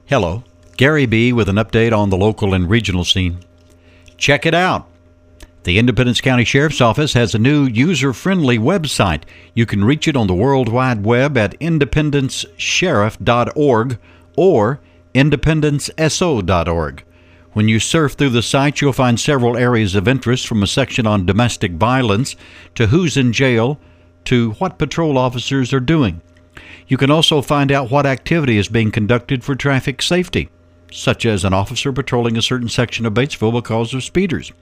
Hello, Gary B. with an update on the local and regional scene. Check it out. The Independence County Sheriff's Office has a new user-friendly website. You can reach it on the World Wide Web at independencesheriff.org or independenceso.org. When you surf through the site, you'll find several areas of interest, from a section on domestic violence to who's in jail to what patrol officers are doing. You can also find out what activity is being conducted for traffic safety, such as an officer patrolling a certain section of Batesville because of speeders.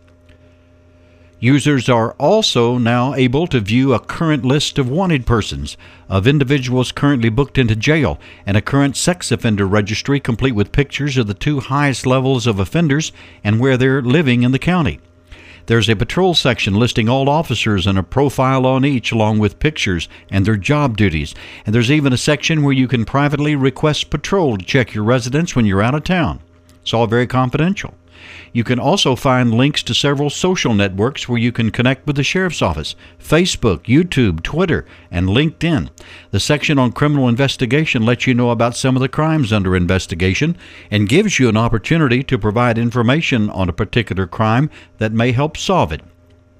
Users are also now able to view a current list of wanted persons, of individuals currently booked into jail, and a current sex offender registry complete with pictures of the 2 highest levels of offenders and where they're living in the county. There's a patrol section listing all officers and a profile on each, along with pictures and their job duties. And there's even a section where you can privately request patrol to check your residence when you're out of town. It's all very confidential. You can also find links to several social networks where you can connect with the Sheriff's Office: Facebook, YouTube, Twitter, and LinkedIn. The section on criminal investigation lets you know about some of the crimes under investigation and gives you an opportunity to provide information on a particular crime that may help solve it.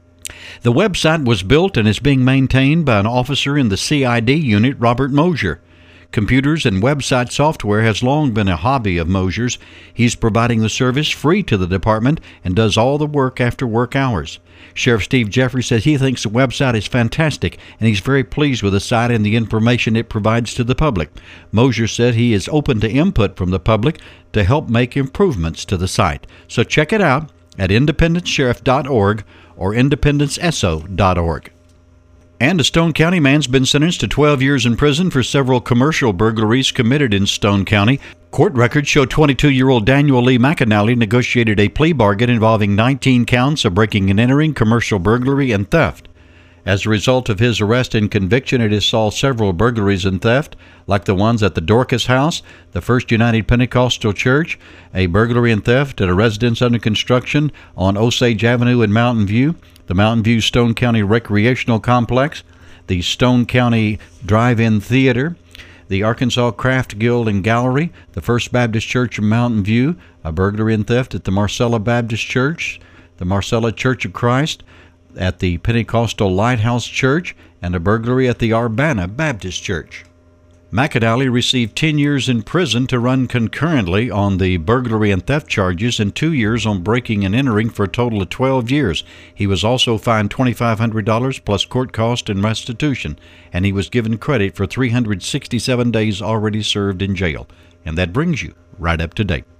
The website was built and is being maintained by an officer in the CID unit, Robert Mosier. Computers and website software has long been a hobby of Mosier's. He's providing the service free to the department and does all the work after work hours. Sheriff Steve Jeffrey says he thinks the website is fantastic, and he's very pleased with the site and the information it provides to the public. Mosier said he is open to input from the public to help make improvements to the site. So check it out at independencesheriff.org or independenceso.org. And a Stone County man's been sentenced to 12 years in prison for several commercial burglaries committed in Stone County. Court records show 22-year-old Daniel Lee McAnally negotiated a plea bargain involving 19 counts of breaking and entering, commercial burglary, and theft. As a result of his arrest and conviction, it has solved several burglaries and theft, like the ones at the Dorcas House, the First United Pentecostal Church, a burglary and theft at a residence under construction on Osage Avenue in Mountain View, the Mountain View Stone County Recreational Complex, the Stone County Drive-In Theater, the Arkansas Craft Guild and Gallery, the First Baptist Church of Mountain View, a burglary and theft at the Marcella Baptist Church, the Marcella Church of Christ, at the Pentecostal Lighthouse Church, and a burglary at the Urbana Baptist Church. McAnally received 10 years in prison to run concurrently on the burglary and theft charges and 2 years on breaking and entering, for a total of 12 years. He was also fined $2,500 plus court cost and restitution, and he was given credit for 367 days already served in jail. And that brings you right up to date.